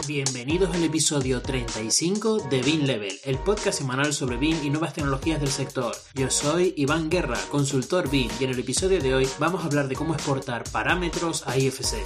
Bienvenidos al episodio 35 de BIM Level, el podcast semanal sobre BIM y nuevas tecnologías del sector. Yo soy Iván Guerra, consultor BIM, y en el episodio de hoy vamos a hablar de cómo exportar parámetros a IFC.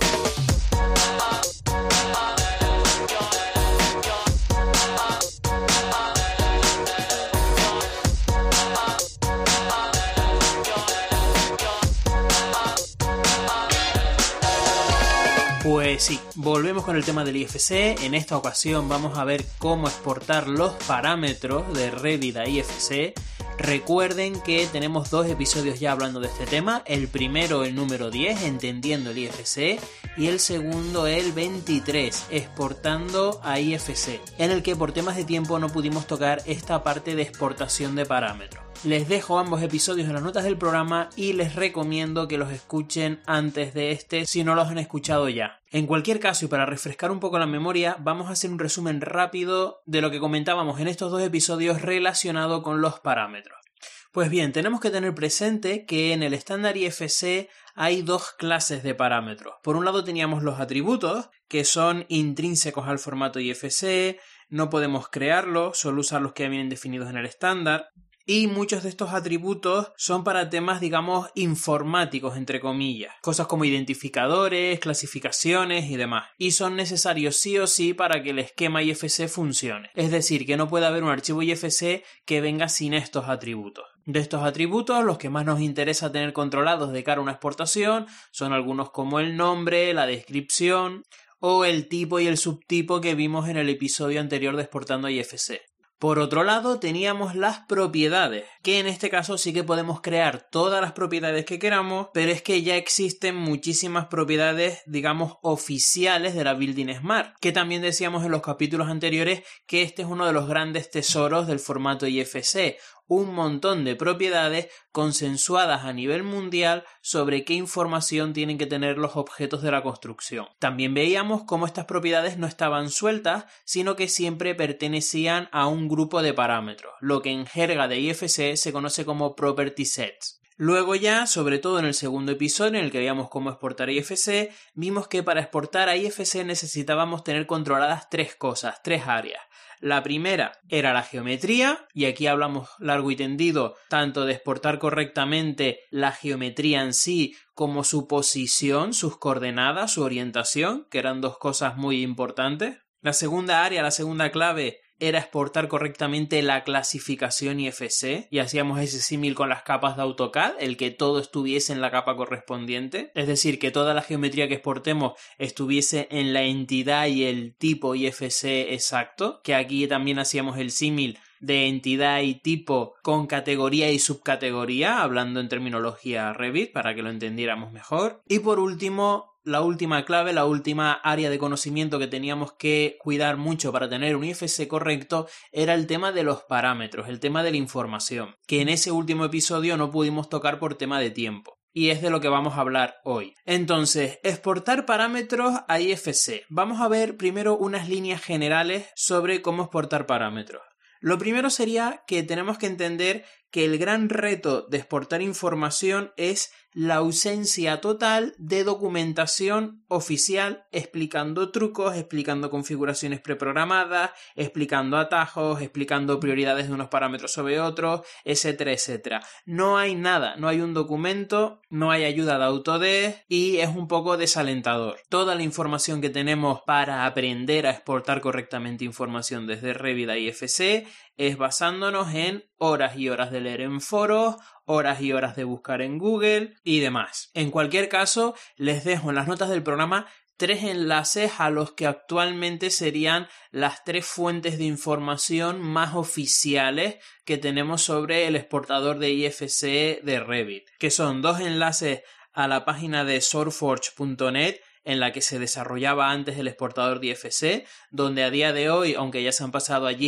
Pues sí, volvemos con el tema del IFC. En esta ocasión vamos a ver cómo exportar los parámetros de Revit a IFC. Recuerden que tenemos 2 episodios ya hablando de este tema. El primero, el número 10, entendiendo el IFC, y el segundo, el 23, exportando a IFC, en el que por temas de tiempo no pudimos tocar esta parte de exportación de parámetros. Les dejo ambos episodios en las notas del programa y les recomiendo que los escuchen antes de este si no los han escuchado ya. En cualquier caso, y para refrescar un poco la memoria, vamos a hacer un resumen rápido de lo que comentábamos en estos 2 episodios relacionado con los parámetros. Pues bien, tenemos que tener presente que en el estándar IFC hay 2 clases de parámetros. Por un lado teníamos los atributos, que son intrínsecos al formato IFC, no podemos crearlos, solo usar los que vienen definidos en el estándar. Y muchos de estos atributos son para temas, digamos, informáticos, entre comillas. Cosas como identificadores, clasificaciones y demás. Y son necesarios sí o sí para que el esquema IFC funcione. Es decir, que no puede haber un archivo IFC que venga sin estos atributos. De estos atributos, los que más nos interesa tener controlados de cara a una exportación son algunos como el nombre, la descripción o el tipo y el subtipo que vimos en el episodio anterior de exportando a IFC. Por otro lado, teníamos las propiedades, que en este caso sí que podemos crear todas las propiedades que queramos, pero es que ya existen muchísimas propiedades, digamos, oficiales de la Building Smart, que también decíamos en los capítulos anteriores que este es uno de los grandes tesoros del formato IFC, un montón de propiedades consensuadas a nivel mundial sobre qué información tienen que tener los objetos de la construcción. También veíamos cómo estas propiedades no estaban sueltas, sino que siempre pertenecían a un grupo de parámetros, lo que en jerga de IFC se conoce como Property Sets. Luego ya, sobre todo en el segundo episodio en el que veíamos cómo exportar a IFC, vimos que para exportar a IFC necesitábamos tener controladas 3 cosas, 3 áreas. La primera era la geometría, y aquí hablamos largo y tendido tanto de exportar correctamente la geometría en sí como su posición, sus coordenadas, su orientación, que eran 2 cosas muy importantes. La segunda área, la segunda clave, era exportar correctamente la clasificación IFC, y hacíamos ese símil con las capas de AutoCAD, el que todo estuviese en la capa correspondiente, es decir, que toda la geometría que exportemos estuviese en la entidad y el tipo IFC exacto, que aquí también hacíamos el símil de entidad y tipo con categoría y subcategoría, hablando en terminología Revit para que lo entendiéramos mejor. Y por último, la última clave, la última área de conocimiento que teníamos que cuidar mucho para tener un IFC correcto era el tema de los parámetros, el tema de la información, que en ese último episodio no pudimos tocar por tema de tiempo. Y es de lo que vamos a hablar hoy. Entonces, exportar parámetros a IFC. Vamos a ver primero unas líneas generales sobre cómo exportar parámetros. Lo primero sería que tenemos que entender que el gran reto de exportar información es la ausencia total de documentación oficial explicando trucos, explicando configuraciones preprogramadas, explicando atajos, explicando prioridades de unos parámetros sobre otros, etcétera, etcétera. No hay nada, no hay un documento, no hay ayuda de Autodesk y es un poco desalentador. Toda la información que tenemos para aprender a exportar correctamente información desde Revit a IFC es basándonos en horas y horas de leer en foros, horas y horas de buscar en Google y demás. En cualquier caso, les dejo en las notas del programa 3 enlaces a los que actualmente serían las 3 fuentes de información más oficiales que tenemos sobre el exportador de IFC de Revit, que son 2 enlaces a la página de sourceforge.net en la que se desarrollaba antes el exportador de IFC, donde a día de hoy, aunque ya se han pasado a GitHub,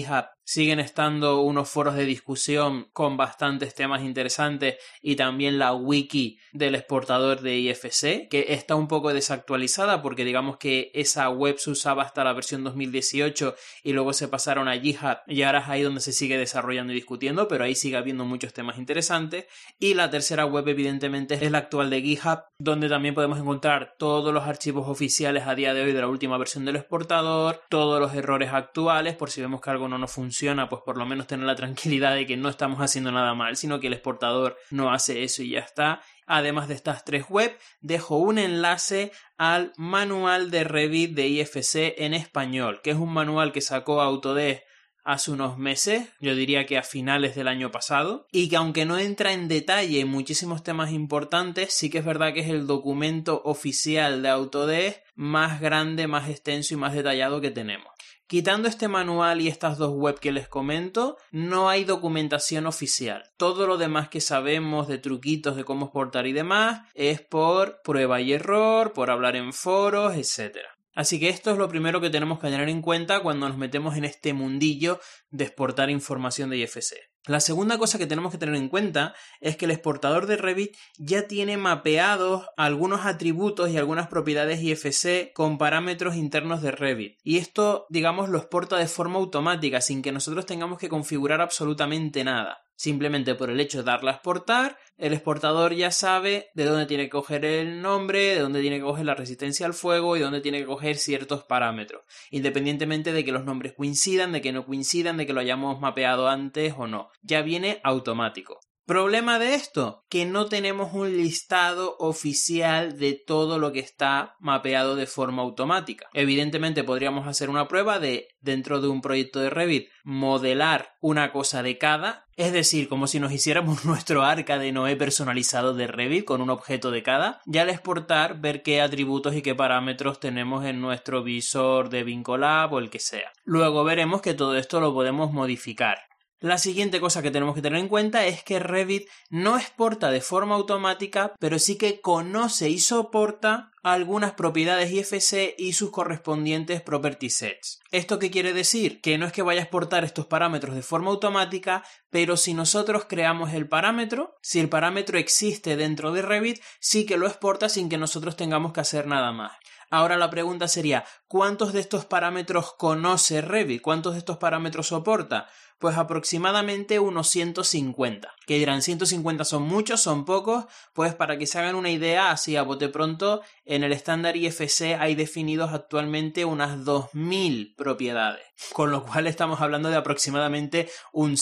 siguen estando unos foros de discusión con bastantes temas interesantes y también la wiki del exportador de IFC, que está un poco desactualizada porque digamos que esa web se usaba hasta la versión 2018 y luego se pasaron a GitHub y ahora es ahí donde se sigue desarrollando y discutiendo, pero ahí sigue habiendo muchos temas interesantes. Y la tercera web evidentemente es la actual de GitHub, donde también podemos encontrar todos los archivos oficiales a día de hoy de la última versión del exportador, todos los errores actuales, por si vemos que algo no nos funciona, pues por lo menos tener la tranquilidad de que no estamos haciendo nada mal, sino que el exportador no hace eso y ya está. Además de estas tres webs, dejo un enlace al manual de Revit de IFC en español, que es un manual que sacó Autodesk hace unos meses, yo diría que a finales del año pasado, y que aunque no entra en detalle en muchísimos temas importantes, sí que es verdad que es el documento oficial de Autodesk más grande, más extenso y más detallado que tenemos. Quitando este manual y estas dos webs que les comento, no hay documentación oficial. Todo lo demás que sabemos de truquitos de cómo exportar y demás es por prueba y error, por hablar en foros, etc. Así que esto es lo primero que tenemos que tener en cuenta cuando nos metemos en este mundillo de exportar información de IFC. La segunda cosa que tenemos que tener en cuenta es que el exportador de Revit ya tiene mapeados algunos atributos y algunas propiedades IFC con parámetros internos de Revit. Y esto, digamos, lo exporta de forma automática, sin que nosotros tengamos que configurar absolutamente nada. Simplemente por el hecho de darle a exportar, el exportador ya sabe de dónde tiene que coger el nombre, de dónde tiene que coger la resistencia al fuego y de dónde tiene que coger ciertos parámetros, independientemente de que los nombres coincidan, de que no coincidan, de que lo hayamos mapeado antes o no. Ya viene automático. ¿Problema de esto? Que no tenemos un listado oficial de todo lo que está mapeado de forma automática. Evidentemente podríamos hacer una prueba de, dentro de un proyecto de Revit, modelar una cosa de cada, es decir, como si nos hiciéramos nuestro arca de Noé personalizado de Revit con un objeto de cada, y al exportar ver qué atributos y qué parámetros tenemos en nuestro visor de Vincolab o el que sea. Luego veremos que todo esto lo podemos modificar. La siguiente cosa que tenemos que tener en cuenta es que Revit no exporta de forma automática, pero sí que conoce y soporta algunas propiedades IFC y sus correspondientes property sets. ¿Esto qué quiere decir? Que no es que vaya a exportar estos parámetros de forma automática, pero si nosotros creamos el parámetro, si el parámetro existe dentro de Revit, sí que lo exporta sin que nosotros tengamos que hacer nada más. Ahora la pregunta sería, ¿cuántos de estos parámetros conoce Revit? ¿Cuántos de estos parámetros soporta? Pues aproximadamente unos 150. Que dirán, 150 son muchos, son pocos. Pues para que se hagan una idea, así a bote pronto, en el estándar IFC hay definidos actualmente unas 2000 propiedades. Con lo cual estamos hablando de aproximadamente un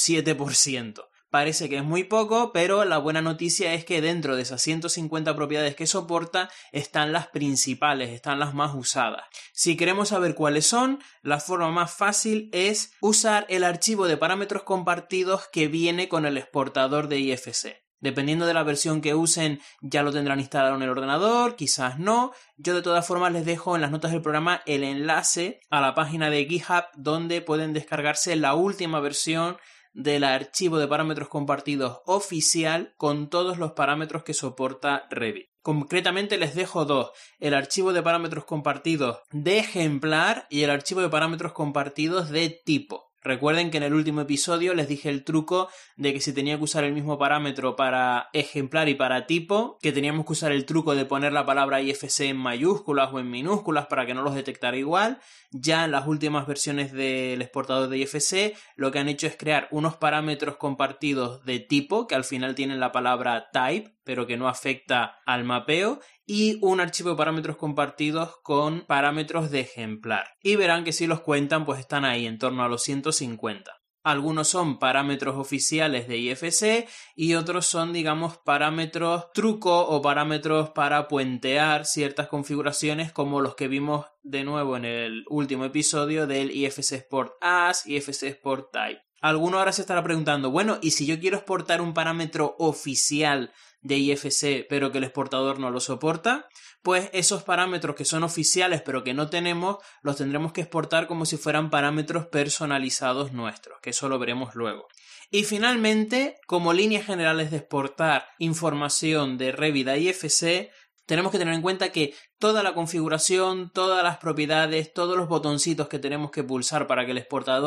7%. Parece que es muy poco, pero la buena noticia es que dentro de esas 150 propiedades que soporta están las principales, están las más usadas. Si queremos saber cuáles son, la forma más fácil es usar el archivo de parámetros compartidos que viene con el exportador de IFC. Dependiendo de la versión que usen, ya lo tendrán instalado en el ordenador, quizás no. Yo de todas formas les dejo en las notas del programa el enlace a la página de GitHub donde pueden descargarse la última versión del archivo de parámetros compartidos oficial con todos los parámetros que soporta Revit. Concretamente les dejo dos, el archivo de parámetros compartidos de ejemplar y el archivo de parámetros compartidos de tipo. Recuerden que en el último episodio les dije el truco de que si tenía que usar el mismo parámetro para ejemplar y para tipo, que teníamos que usar el truco de poner la palabra IFC en mayúsculas o en minúsculas para que no los detectara igual. Ya en las últimas versiones del exportador de IFC lo que han hecho es crear unos parámetros compartidos de tipo que al final tienen la palabra type, pero que no afecta al mapeo, y un archivo de parámetros compartidos con parámetros de ejemplar. Y verán que si los cuentan, pues están ahí en torno a los 150. Algunos son parámetros oficiales de IFC y otros son, digamos, parámetros truco o parámetros para puentear ciertas configuraciones como los que vimos de nuevo en el último episodio del IFC Export As, IFC Export Type. Alguno ahora se estará preguntando, bueno, ¿y si yo quiero exportar un parámetro oficial de IFC pero que el exportador no lo soporta? Pues esos parámetros que son oficiales pero que no tenemos los tendremos que exportar como si fueran parámetros personalizados nuestros, que eso lo veremos luego. Y finalmente, como líneas generales de exportar información de Revit a IFC, tenemos que tener en cuenta que toda la configuración, todas las propiedades, todos los botoncitos que tenemos que pulsar para que el exportador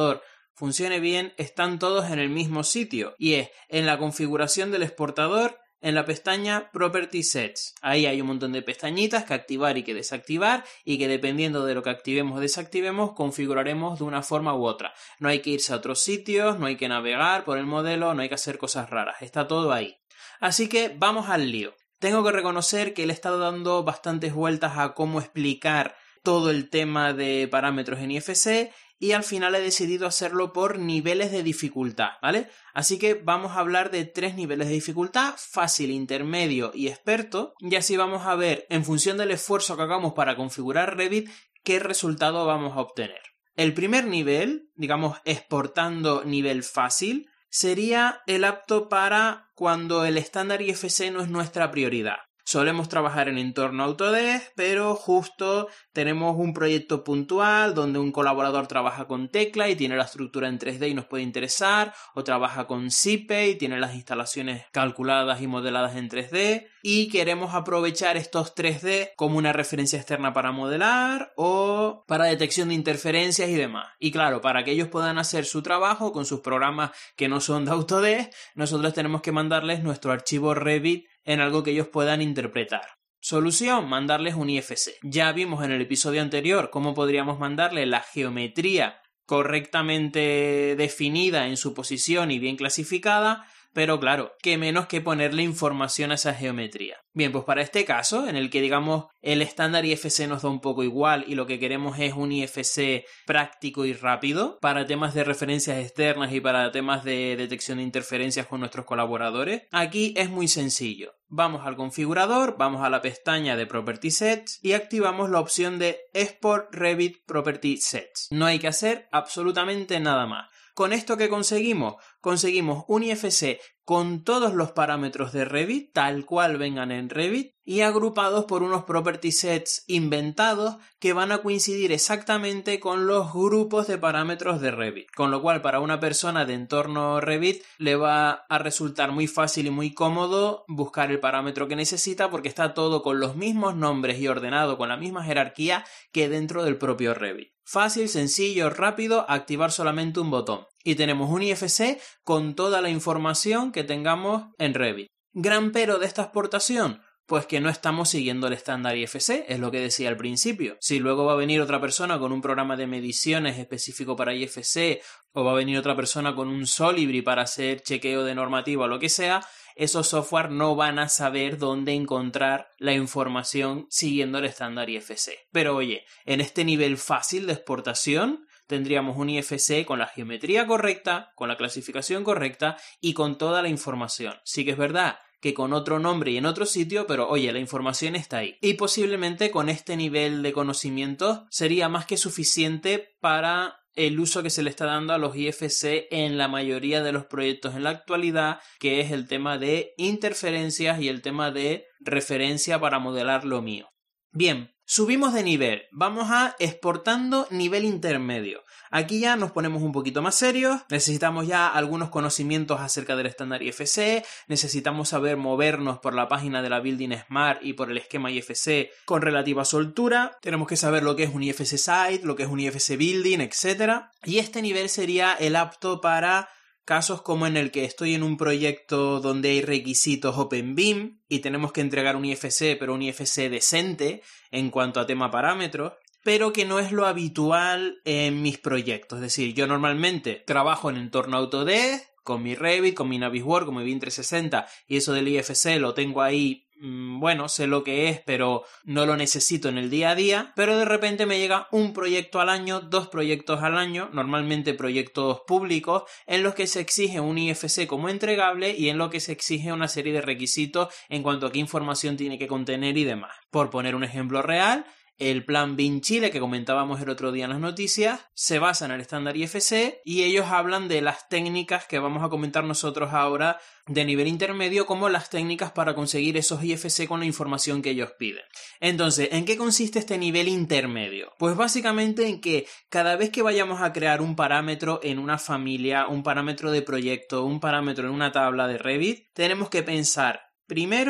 funcione bien, están todos en el mismo sitio, y es en la configuración del exportador, en la pestaña Property Sets. Ahí hay un montón de pestañitas que activar y que desactivar, y que dependiendo de lo que activemos o desactivemos, configuraremos de una forma u otra. No hay que irse a otros sitios, no hay que navegar por el modelo, no hay que hacer cosas raras, está todo ahí. Así que vamos al lío. Tengo que reconocer que le he estado dando bastantes vueltas a cómo explicar todo el tema de parámetros en IFC, y al final he decidido hacerlo por niveles de dificultad, ¿vale? Así que vamos a hablar de 3 niveles de dificultad: fácil, intermedio y experto, y así vamos a ver, en función del esfuerzo que hagamos para configurar Revit, qué resultado vamos a obtener. El primer nivel, digamos exportando nivel fácil, sería el apto para cuando el estándar IFC no es nuestra prioridad. Solemos trabajar en entorno Autodesk, pero justo tenemos un proyecto puntual donde un colaborador trabaja con Tecla y tiene la estructura en 3D y nos puede interesar, o trabaja con Sipe y tiene las instalaciones calculadas y modeladas en 3D, y queremos aprovechar estos 3D como una referencia externa para modelar o para detección de interferencias y demás. Y claro, para que ellos puedan hacer su trabajo con sus programas que no son de Autodesk, nosotros tenemos que mandarles nuestro archivo Revit en algo que ellos puedan interpretar. Solución: mandarles un IFC. Ya vimos en el episodio anterior cómo podríamos mandarle la geometría correctamente definida en su posición y bien clasificada, pero claro, qué menos que ponerle información a esa geometría. Bien, pues para este caso, en el que digamos el estándar IFC nos da un poco igual y lo que queremos es un IFC práctico y rápido para temas de referencias externas y para temas de detección de interferencias con nuestros colaboradores, aquí es muy sencillo. Vamos al configurador, vamos a la pestaña de Property Sets y activamos la opción de Export Revit Property Sets. No hay que hacer absolutamente nada más. ¿Con esto qué conseguimos? Conseguimos un IFC con todos los parámetros de Revit, tal cual vengan en Revit, y agrupados por unos property sets inventados que van a coincidir exactamente con los grupos de parámetros de Revit. Con lo cual, para una persona de entorno Revit le va a resultar muy fácil y muy cómodo buscar el parámetro que necesita, porque está todo con los mismos nombres y ordenado con la misma jerarquía que dentro del propio Revit. Fácil, sencillo, rápido, activar solamente un botón. Y tenemos un IFC con toda la información que tengamos en Revit. ¿Gran pero de esta exportación? Pues que no estamos siguiendo el estándar IFC, es lo que decía al principio. Si luego va a venir otra persona con un programa de mediciones específico para IFC, o va a venir otra persona con un Solibri para hacer chequeo de normativa o lo que sea, esos software no van a saber dónde encontrar la información siguiendo el estándar IFC. Pero oye, en este nivel fácil de exportación tendríamos un IFC con la geometría correcta, con la clasificación correcta y con toda la información. Sí que es verdad que con otro nombre y en otro sitio, pero oye, la información está ahí. Y posiblemente con este nivel de conocimiento sería más que suficiente para el uso que se le está dando a los IFC en la mayoría de los proyectos en la actualidad, que es el tema de interferencias y el tema de referencia para modelar lo mío. Bien, subimos de nivel, vamos a exportando nivel intermedio. Aquí ya nos ponemos un poquito más serios, necesitamos ya algunos conocimientos acerca del estándar IFC, necesitamos saber movernos por la página de la Building Smart y por el esquema IFC con relativa soltura, tenemos que saber lo que es un IFC Site, lo que es un IFC Building, etc. Y este nivel sería el apto para casos como en el que estoy en un proyecto donde hay requisitos OpenBIM y tenemos que entregar un IFC, pero un IFC decente en cuanto a tema parámetros, pero que no es lo habitual en mis proyectos. Es decir, yo normalmente trabajo en entorno Autodesk, con mi Revit, con mi Navisworks, con mi BIM 360, y eso del IFC lo tengo ahí, bueno, sé lo que es, pero no lo necesito en el día a día, pero de repente me llega un proyecto al año, 2 proyectos al año, normalmente proyectos públicos, en los que se exige un IFC como entregable y en lo que se exige una serie de requisitos en cuanto a qué información tiene que contener y demás. Por poner un ejemplo real, el plan BIM Chile que comentábamos el otro día en las noticias se basa en el estándar IFC y ellos hablan de las técnicas que vamos a comentar nosotros ahora de nivel intermedio como las técnicas para conseguir esos IFC con la información que ellos piden. Entonces, ¿en qué consiste este nivel intermedio? Pues básicamente en que cada vez que vayamos a crear un parámetro en una familia, un parámetro de proyecto, un parámetro en una tabla de Revit, tenemos que pensar primero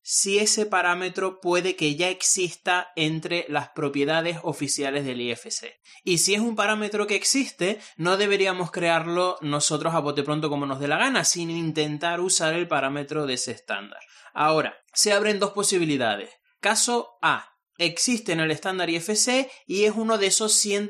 si ese parámetro puede que ya exista entre las propiedades oficiales del IFC. Y si es un parámetro que existe, no deberíamos crearlo nosotros a bote pronto como nos dé la gana, sin intentar usar el parámetro de ese estándar. Ahora, se abren dos posibilidades. Caso A. Existe en el estándar IFC y es uno de esos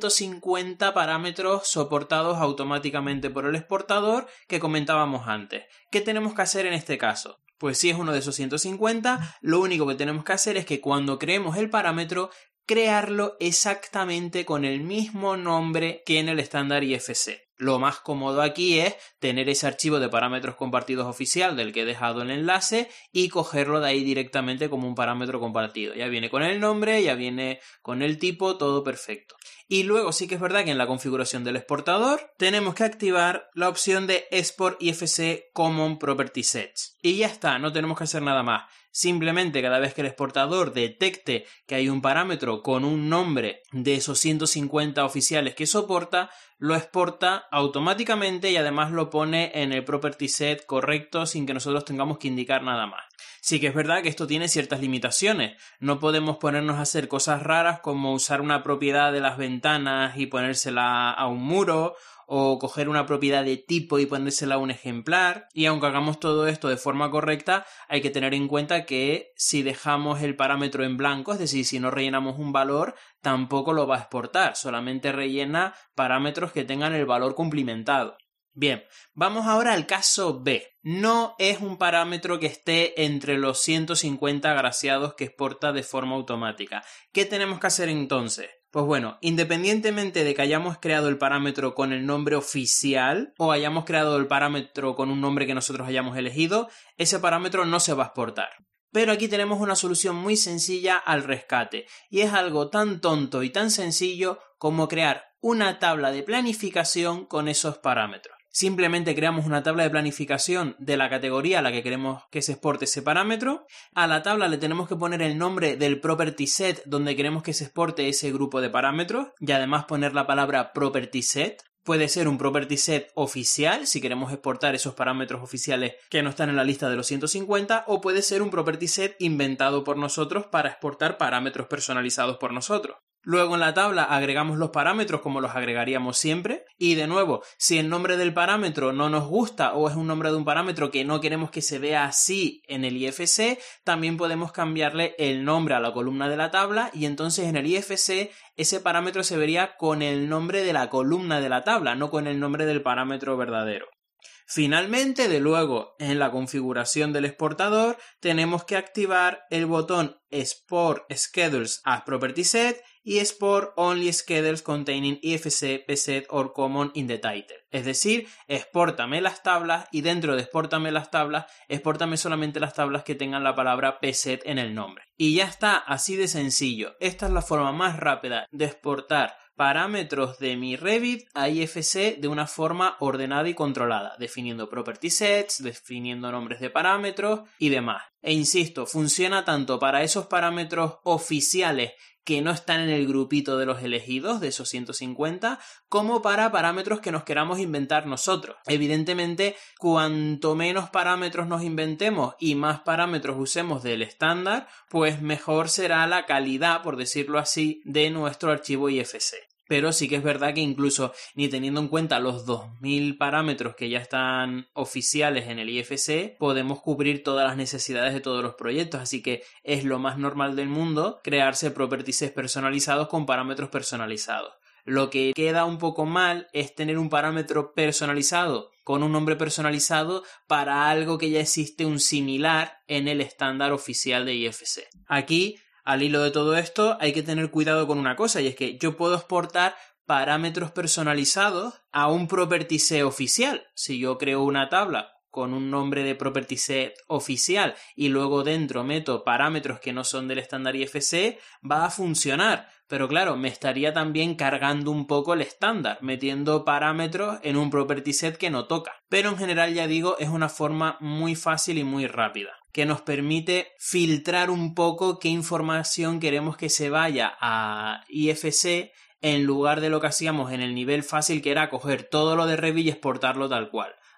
150 parámetros soportados automáticamente por el exportador que comentábamos antes. ¿Qué tenemos que hacer en este caso? Pues si es uno de esos 150, lo único que tenemos que hacer es que cuando creemos el parámetro, crearlo exactamente con el mismo nombre que en el estándar IFC. Lo más cómodo aquí es tener ese archivo de parámetros compartidos oficial del que he dejado el enlace y cogerlo de ahí directamente como un parámetro compartido. Ya viene con el nombre, ya viene con el tipo, todo perfecto. Y luego sí que es verdad que en la configuración del exportador tenemos que activar la opción de Export IFC Common Property Sets. Y ya está, no tenemos que hacer nada más. Simplemente cada vez que el exportador detecte que hay un parámetro con un nombre de esos 150 oficiales que soporta, lo exporta automáticamente y además lo pone en el property set correcto sin que nosotros tengamos que indicar nada más. Sí que es verdad que esto tiene ciertas limitaciones. No podemos ponernos a hacer cosas raras como usar una propiedad de las ventanas y ponérsela a un muro, o coger una propiedad de tipo y ponérsela a un ejemplar. Y aunque hagamos todo esto de forma correcta, hay que tener en cuenta que si dejamos el parámetro en blanco, es decir, si no rellenamos un valor, tampoco lo va a exportar. Solamente rellena parámetros que tengan el valor cumplimentado. Bien, vamos ahora al caso B. No es un parámetro que esté entre los 150 agraciados que exporta de forma automática. ¿Qué tenemos que hacer entonces? Pues bueno, independientemente de que hayamos creado el parámetro con el nombre oficial o hayamos creado el parámetro con un nombre que nosotros hayamos elegido, ese parámetro no se va a exportar. Pero aquí tenemos una solución muy sencilla al rescate, y es algo tan tonto y tan sencillo como crear una tabla de planificación con esos parámetros. Simplemente creamos una tabla de planificación de la categoría a la que queremos que se exporte ese parámetro. A la tabla le tenemos que poner el nombre del property set donde queremos que se exporte ese grupo de parámetros y además poner la palabra property set. Puede ser un property set oficial si queremos exportar esos parámetros oficiales que no están en la lista de los 150, o puede ser un property set inventado por nosotros para exportar parámetros personalizados por nosotros. Luego en la tabla agregamos los parámetros como los agregaríamos siempre y de nuevo, si el nombre del parámetro no nos gusta o es un nombre de un parámetro que no queremos que se vea así en el IFC, también podemos cambiarle el nombre a la columna de la tabla y entonces en el IFC ese parámetro se vería con el nombre de la columna de la tabla, no con el nombre del parámetro verdadero. Finalmente, de luego, en la configuración del exportador tenemos que activar el botón Export Schedules as Property Set y Export Only Schedules Containing IFC, PSET or Common in the Title. Es decir, expórtame las tablas y dentro de expórtame las tablas, expórtame solamente las tablas que tengan la palabra PSET en el nombre. Y ya está, así de sencillo. Esta es la forma más rápida de exportar parámetros de mi Revit a IFC de una forma ordenada y controlada, definiendo property sets, definiendo nombres de parámetros y demás. E insisto, funciona tanto para esos parámetros oficiales que no están en el grupito de los elegidos, de esos 150, como para parámetros que nos queramos inventar nosotros. Evidentemente, cuanto menos parámetros nos inventemos y más parámetros usemos del estándar, pues mejor será la calidad, por decirlo así, de nuestro archivo IFC. Pero sí que es verdad que incluso ni teniendo en cuenta los 2000 parámetros que ya están oficiales en el IFC, podemos cubrir todas las necesidades de todos los proyectos, así que es lo más normal del mundo crearse properties personalizados con parámetros personalizados. Lo que queda un poco mal es tener un parámetro personalizado con un nombre personalizado para algo que ya existe un similar en el estándar oficial de IFC. Aquí, al hilo de todo esto, hay que tener cuidado con una cosa, y es que yo puedo exportar parámetros personalizados a un property set oficial. Si yo creo una tabla con un nombre de property set oficial y luego dentro meto parámetros que no son del estándar IFC, va a funcionar. Pero claro, me estaría también cargando un poco el estándar, metiendo parámetros en un property set que no toca. Pero en general, ya digo, es una forma muy fácil y muy rápida, que nos permite filtrar un poco qué información queremos que se vaya a IFC en lugar de lo que hacíamos en el nivel fácil, que era coger todo lo de Revit y exportarlo tal cual.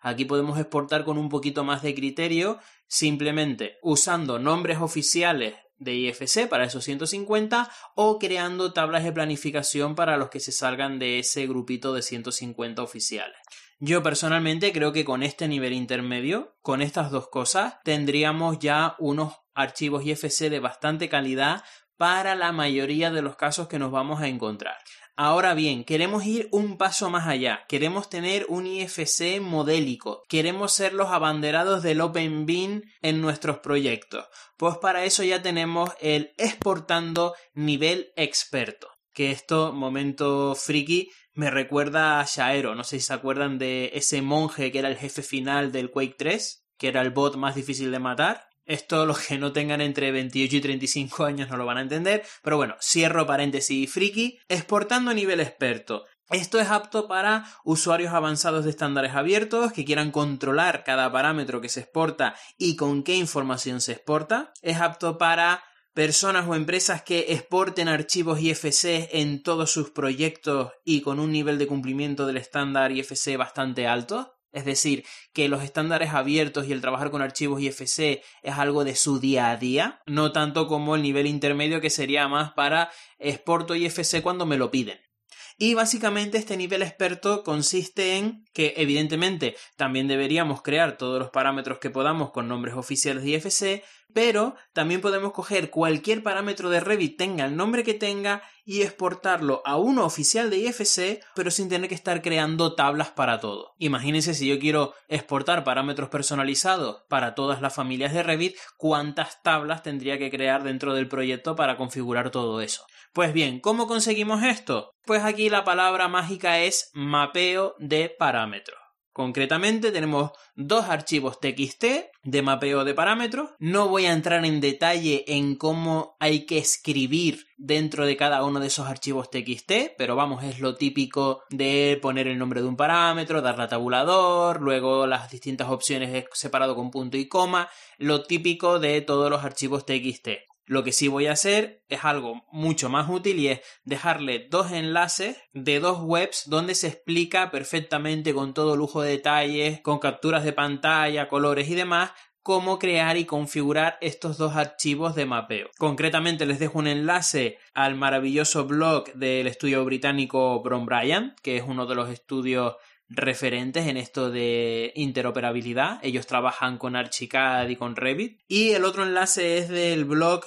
Aquí podemos exportar con un poquito más de criterio, simplemente usando nombres oficiales de IFC para esos 150 o creando tablas de planificación para los que se salgan de ese grupito de 150 oficiales. Yo personalmente creo que con este nivel intermedio, con estas dos cosas, tendríamos ya unos archivos IFC de bastante calidad para la mayoría de los casos que nos vamos a encontrar. Ahora bien, queremos ir un paso más allá, queremos tener un IFC modélico, queremos ser los abanderados del Open Bin en nuestros proyectos. Pues para eso ya tenemos el exportando nivel experto. Que esto, momento friki, me recuerda a Shaero. No sé si se acuerdan de ese monje que era el jefe final del Quake 3, que era el bot más difícil de matar. Esto los que no tengan entre 28 y 35 años no lo van a entender, pero bueno, cierro paréntesis friki. Exportando a nivel experto. Esto es apto para usuarios avanzados de estándares abiertos que quieran controlar cada parámetro que se exporta y con qué información se exporta. Es apto para personas o empresas que exporten archivos IFC en todos sus proyectos y con un nivel de cumplimiento del estándar IFC bastante alto. Es decir, que los estándares abiertos y el trabajar con archivos IFC es algo de su día a día, no tanto como el nivel intermedio que sería más para exporto IFC cuando me lo piden. Y básicamente este nivel experto consiste en que evidentemente también deberíamos crear todos los parámetros que podamos con nombres oficiales de IFC, pero también podemos coger cualquier parámetro de Revit, tenga el nombre que tenga, y exportarlo a uno oficial de IFC, pero sin tener que estar creando tablas para todo. Imagínense si yo quiero exportar parámetros personalizados para todas las familias de Revit, ¿cuántas tablas tendría que crear dentro del proyecto para configurar todo eso? Pues bien, ¿cómo conseguimos esto? Pues aquí la palabra mágica es mapeo de parámetros. Concretamente tenemos dos archivos TXT de mapeo de parámetros. No voy a entrar en detalle en cómo hay que escribir dentro de cada uno de esos archivos TXT, pero vamos, es lo típico de poner el nombre de un parámetro, darle a tabulador, luego las distintas opciones separado con punto y coma, lo típico de todos los archivos TXT. Lo que sí voy a hacer es algo mucho más útil y es dejarle dos enlaces de dos webs donde se explica perfectamente con todo lujo de detalles, con capturas de pantalla, colores y demás, cómo crear y configurar estos dos archivos de mapeo. Concretamente les dejo un enlace al maravilloso blog del estudio británico Bron Bryan, que es uno de los estudios referentes en esto de interoperabilidad. Ellos trabajan con Archicad y con Revit. Y el otro enlace es del blog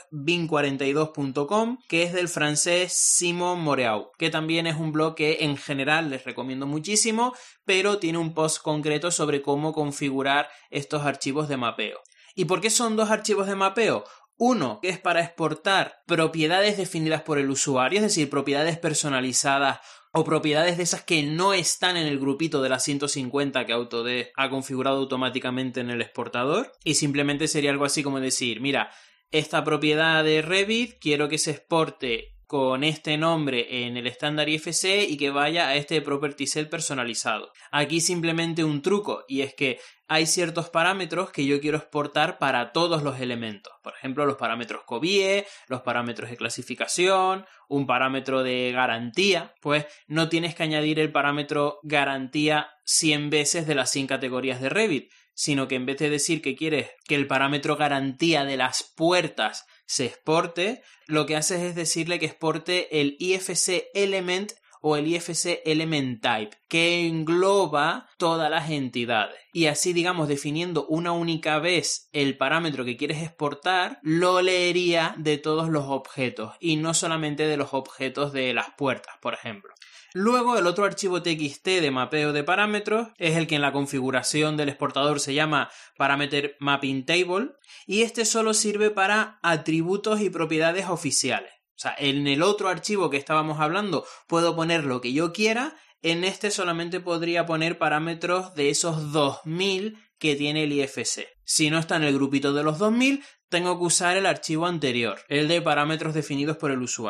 bin42.com, que es del francés Simon Moreau, que también es un blog que en general les recomiendo muchísimo, pero tiene un post concreto sobre cómo configurar estos archivos de mapeo. ¿Y por qué son dos archivos de mapeo? Uno, que es para exportar propiedades definidas por el usuario, es decir, propiedades personalizadas o propiedades de esas que no están en el grupito de las 150 que Autodesk ha configurado automáticamente en el exportador, y simplemente sería algo así como decir, mira, esta propiedad de Revit quiero que se exporte con este nombre en el estándar IFC y que vaya a este property cell personalizado. Aquí simplemente un truco, y es que hay ciertos parámetros que yo quiero exportar para todos los elementos. Por ejemplo, los parámetros COBIE, los parámetros de clasificación, un parámetro de garantía. Pues no tienes que añadir el parámetro garantía 100 veces de las 100 categorías de Revit, sino que en vez de decir que quieres que el parámetro garantía de las puertas se exporte, lo que haces es decirle que exporte el IFC Element o el IFC Element Type, que engloba todas las entidades. Y así, digamos, definiendo una única vez el parámetro que quieres exportar, lo leería de todos los objetos y no solamente de los objetos de las puertas, por ejemplo. Luego, el otro archivo TXT de mapeo de parámetros es el que en la configuración del exportador se llama Parameter Mapping Table, y este solo sirve para atributos y propiedades oficiales. O sea, en el otro archivo que estábamos hablando puedo poner lo que yo quiera, en este solamente podría poner parámetros de esos 2000 que tiene el IFC. Si no está en el grupito de los 2000, tengo que usar el archivo anterior, el de parámetros definidos por el usuario.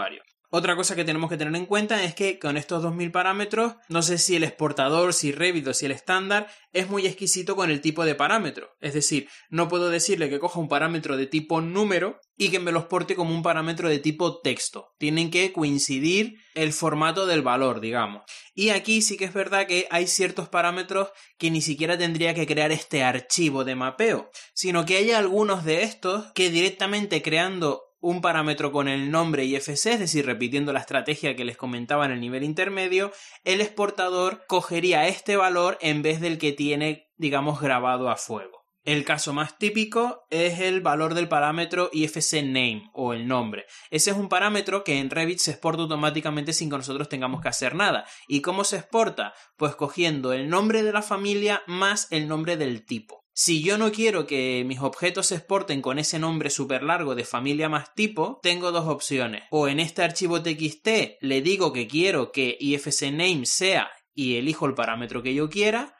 Otra cosa que tenemos que tener en cuenta es que con estos 2000 parámetros, no sé si el exportador, si Revit o si el estándar es muy exquisito con el tipo de parámetro. Es decir, no puedo decirle que coja un parámetro de tipo número y que me lo exporte como un parámetro de tipo texto. Tienen que coincidir el formato del valor, digamos. Y aquí sí que es verdad que hay ciertos parámetros que ni siquiera tendría que crear este archivo de mapeo, sino que hay algunos de estos que directamente creando un parámetro con el nombre IFC, es decir, repitiendo la estrategia que les comentaba en el nivel intermedio, el exportador cogería este valor en vez del que tiene, digamos, grabado a fuego. El caso más típico es el valor del parámetro IFC name o el nombre. Ese es un parámetro que en Revit se exporta automáticamente sin que nosotros tengamos que hacer nada. ¿Y cómo se exporta? Pues cogiendo el nombre de la familia más el nombre del tipo. Si yo no quiero que mis objetos se exporten con ese nombre súper largo de familia más tipo, tengo dos opciones. O en este archivo txt le digo que quiero que IFC name sea y elijo el parámetro que yo quiera,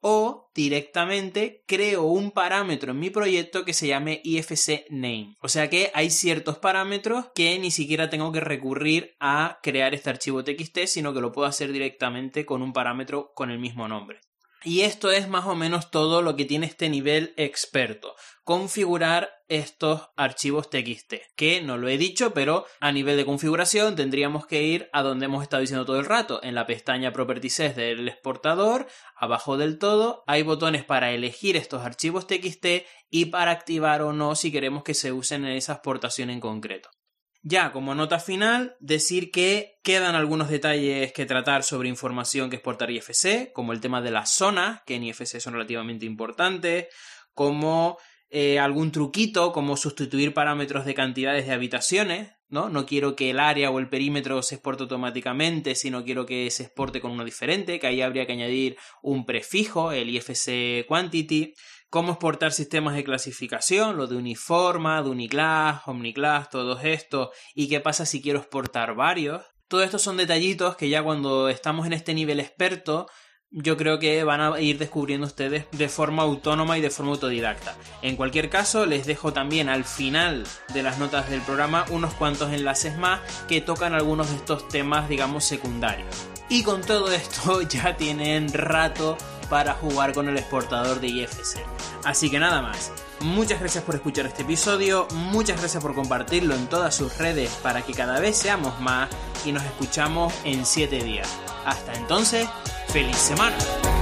o directamente creo un parámetro en mi proyecto que se llame IFC name. O sea que hay ciertos parámetros que ni siquiera tengo que recurrir a crear este archivo txt, sino que lo puedo hacer directamente con un parámetro con el mismo nombre. Y esto es más o menos todo lo que tiene este nivel experto. Configurar estos archivos txt, que no lo he dicho, pero a nivel de configuración tendríamos que ir a donde hemos estado diciendo todo el rato, en la pestaña Properties del exportador, abajo del todo, hay botones para elegir estos archivos txt y para activar o no si queremos que se usen en esa exportación en concreto. Ya, como nota final, decir que quedan algunos detalles que tratar sobre información que exportar IFC, como el tema de las zonas, que en IFC son relativamente importantes, como algún truquito, como sustituir parámetros de cantidades de habitaciones, ¿no? No quiero que el área o el perímetro se exporte automáticamente, sino quiero que se exporte con uno diferente, que ahí habría que añadir un prefijo, el IFC quantity. Cómo exportar sistemas de clasificación, lo de Uniforma, de Uniclass, Omniclass, todo esto, y qué pasa si quiero exportar varios. Todo esto son detallitos que ya cuando estamos en este nivel experto, yo creo que van a ir descubriendo ustedes de forma autónoma y de forma autodidacta. En cualquier caso, les dejo también al final de las notas del programa unos cuantos enlaces más que tocan algunos de estos temas, digamos, secundarios. Y con todo esto ya tienen rato para jugar con el exportador de IFC. Así que nada más. Muchas gracias por escuchar este episodio, muchas gracias por compartirlo en todas sus redes para que cada vez seamos más y nos escuchamos en 7 días. Hasta entonces, ¡feliz semana!